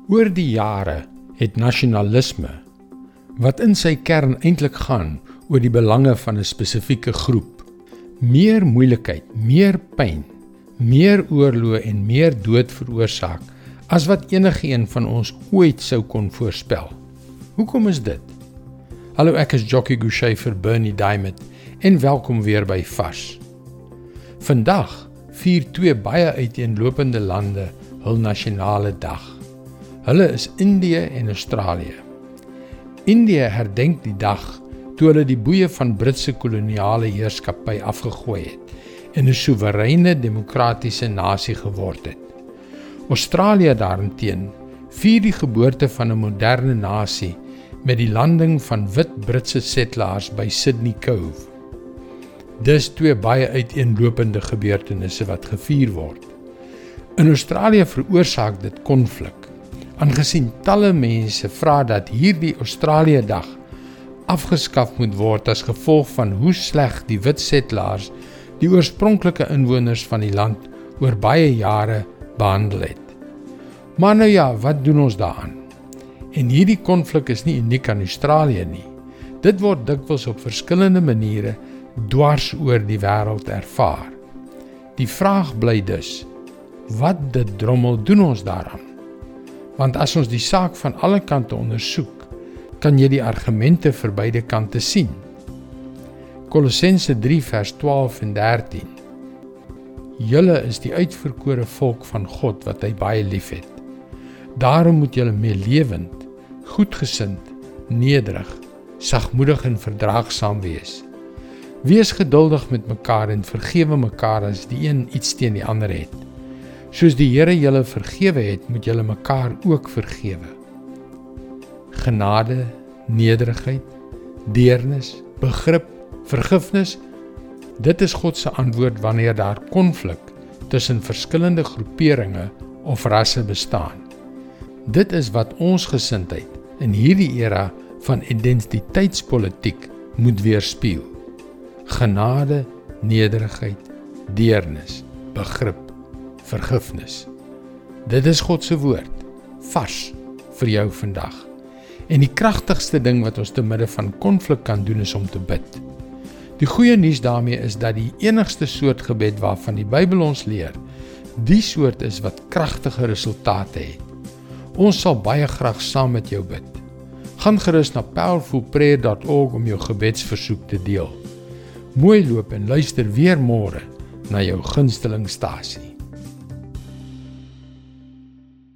Oor die jare het nasionalisme, wat in sy kern eintlik gaan oor die belange van 'n spesifieke groep, meer moeilikheid, meer pyn, meer oorloë en meer dood veroorsaak as wat enigeen van ons ooit sou kon voorspel. Hoekom is dit? Hallo, ek is Jockey Gouchee vir Bernie Diamond en welkom weer by Vars. Vandag vier twee baie uiteenlopende lande hul nasionale dag. Hulle is Indië en Australië. Indië herdenk die dag toe hulle die boeie van Britse koloniale heerskappy afgegooi het en 'n soewereine demokratiese nasie geword het. Australië daarenteen vier die geboorte van 'n moderne nasie met die landing van wit Britse settlers by Sydney Cove. Dis twee baie uiteenlopende gebeurtenisse wat gevier word. In Australië veroorsaak dit konflik, aangesien talle mense vra dat hierdie Australië dag afgeskaf moet word as gevolg van hoe sleg die wit settlers die oorspronklike inwoners van die land oor baie jare behandel het. Maar nou ja, wat doen ons daaraan? En hierdie konflik is nie uniek aan Australië nie. Dit word dikwels op verskillende maniere dwars oor die wêreld ervaar. Die vraag bly dus, wat dit drommel doen ons daaraan? Want as ons die saak van alle kante ondersoek, kan jy die argumente vir beide kante sien. Kolossense 3 vers 12 en 13. Julle is die uitverkore volk van God wat hy baie liefhet. Daarom moet julle meelewend, goedgesind, nederig, sagmoedig en verdraagsaam wees. Wees geduldig met mekaar en vergewe mekaar as die een iets teen die ander het. Soos die Here julle vergewe het, moet julle mekaar ook vergewe. Genade, nederigheid, deernis, begrip, vergifnis, dit is God se antwoord wanneer daar konflik tussen verskillende groeperinge of rasse bestaan. Dit is wat ons gesindheid in hierdie era van identiteitspolitiek moet weerspieël. Genade, nederigheid, deernis, begrip, vergifnis. Dit is God se woord, vars vir jou vandag. En die kragtigste ding wat ons te midde van konflik kan doen is om te bid. Die goeie nuus daarmee is dat die enigste soort gebed waarvan die Bybel ons leer, die soort is wat kragtige resultate het. Ons sal baie graag saam met jou bid. Gaan gerus na powerfulprayer.org om jou gebedsversoek te deel. Mooi loop en luister weer môre na jou gunsteling stasie.